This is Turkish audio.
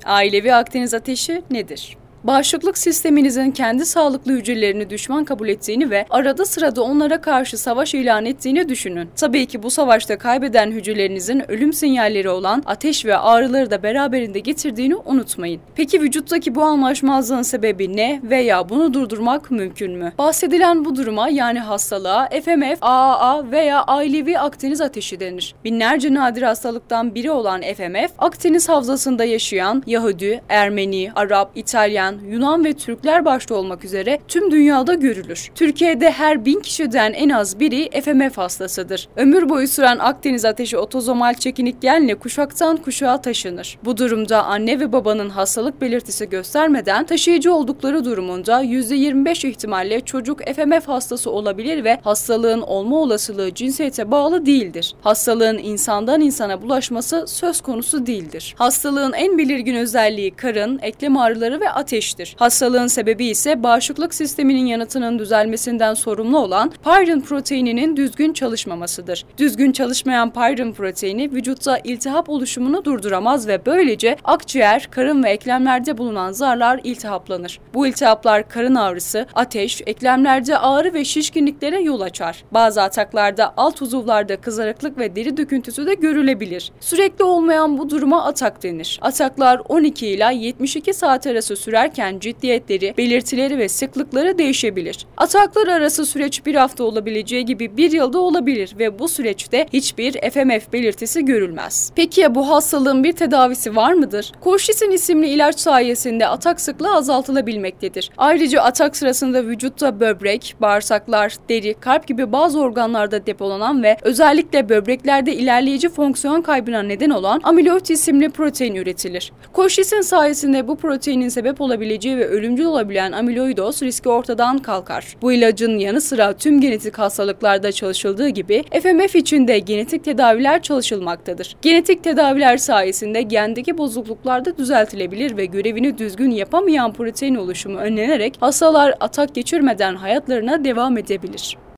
Ailevi Akdeniz ateşi nedir? Bağışıklık sisteminizin kendi sağlıklı hücrelerini düşman kabul ettiğini ve arada sırada onlara karşı savaş ilan ettiğini düşünün. Tabii ki bu savaşta kaybeden hücrelerinizin ölüm sinyalleri olan ateş ve ağrıları da beraberinde getirdiğini unutmayın. Peki vücuttaki bu anlaşmazlığın sebebi ne veya bunu durdurmak mümkün mü? Bahsedilen bu duruma yani hastalığa FMF, AAA veya ailevi Akdeniz ateşi denir. Binlerce nadir hastalıktan biri olan FMF, Akdeniz havzasında yaşayan Yahudi, Ermeni, Arap, İtalyan, Yunan ve Türkler başta olmak üzere tüm dünyada görülür. Türkiye'de her 1000 kişiden en az biri FMF hastasıdır. Ömür boyu süren Akdeniz ateşi otozomal çekinik genle kuşaktan kuşağa taşınır. Bu durumda anne ve babanın hastalık belirtisi göstermeden taşıyıcı oldukları durumunda %25 ihtimalle çocuk FMF hastası olabilir ve hastalığın olma olasılığı cinsiyete bağlı değildir. Hastalığın insandan insana bulaşması söz konusu değildir. Hastalığın en belirgin özelliği karın, eklem ağrıları ve ateştir. Hastalığın sebebi ise bağışıklık sisteminin yanıtının düzelmesinden sorumlu olan pyrin proteininin düzgün çalışmamasıdır. Düzgün çalışmayan pyrin proteini vücutta iltihap oluşumunu durduramaz ve böylece akciğer, karın ve eklemlerde bulunan zarlar iltihaplanır. Bu iltihaplar karın ağrısı, ateş, eklemlerde ağrı ve şişkinliklere yol açar. Bazı ataklarda alt uzuvlarda kızarıklık ve deri döküntüsü de görülebilir. Sürekli olmayan bu duruma atak denir. Ataklar 12 ila 72 saat arası sürerken ciddiyetleri, belirtileri ve sıklıkları değişebilir. Ataklar arası süreç bir hafta olabileceği gibi bir yılda olabilir ve bu süreçte hiçbir FMF belirtisi görülmez. Peki ya bu hastalığın bir tedavisi var mıdır? Colchicine isimli ilaç sayesinde atak sıklığı azaltılabilmektedir. Ayrıca atak sırasında vücutta böbrek, bağırsaklar, deri, kalp gibi bazı organlarda depolanan ve özellikle böbreklerde ilerleyici fonksiyon kaybına neden olan amiloid isimli protein üretilir. Colchicine sayesinde bu proteinin sebep olabileceği ve ölümcül olabilen amiloidoz riski ortadan kalkar. Bu ilacın yanı sıra tüm genetik hastalıklarda çalışıldığı gibi FMF için de genetik tedaviler çalışılmaktadır. Genetik tedaviler sayesinde gendeki bozukluklar da düzeltilebilir ve görevini düzgün yapamayan protein oluşumu önlenerek hastalar atak geçirmeden hayatlarına devam edebilir.